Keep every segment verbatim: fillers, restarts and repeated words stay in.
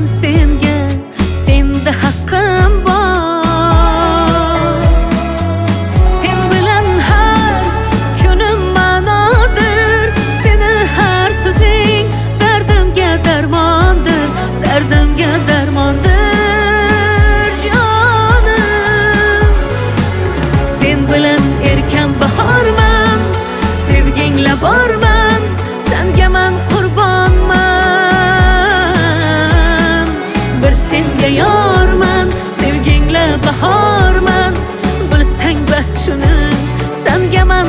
men senga, senda haqqim bor. Sen bilan har kunim ma'nodir, seni har so'zing dardimga darmondir, dardimga darmondir jonim. Sen bilan erkan bahorman, sevgingla borman, senga men qurbonman. Bir senga yorman, sevgingla bahorman, bilsang bas shuni, senga men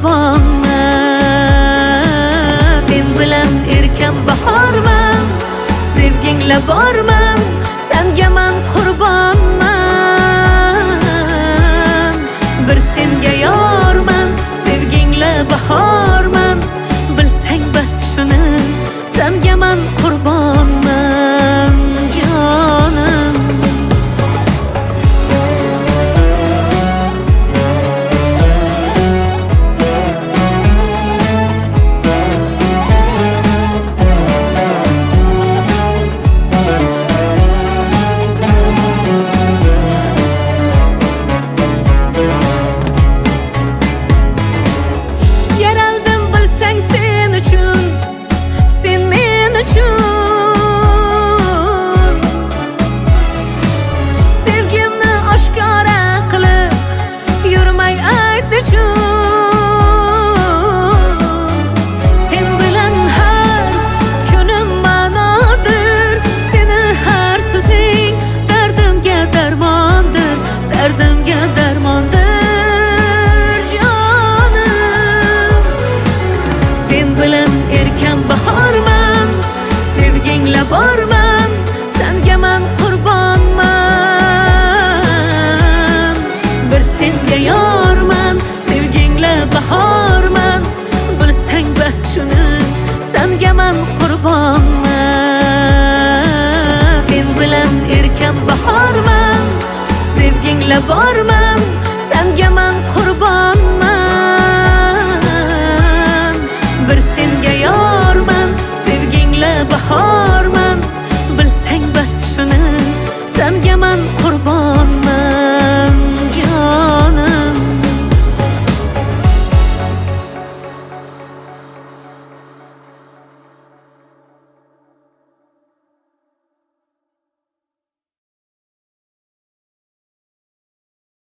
qurbonman. Sen bilan erkan bahorman, sevgingla borman, senga men qurbonman. Bir senga yorman, sevgingla bahorman, bilsang bas shuni, senga men qurbonman jonim. Yaraldim bilsang sen uchun, sen men uchun. Sevgimni oshkora qilib yurmay ayt nechun. Sen bilan har kunim ma'nodir, seni har so'zing dardimga darmondir, dardimga darmondir jonim. Sen bilan erkan bahorman, sevgingla borman, senga men qurbonman. Bir senga yorman, sevgingla bahorman, bilsang bas shuni, senga men qurbonman. Sen bilan erkan bahorman, sevgingla borman, senga men qurbonman. Bir senga yorman, sevgingla bahorman, bilsang bas shuni, senga men qurbonman.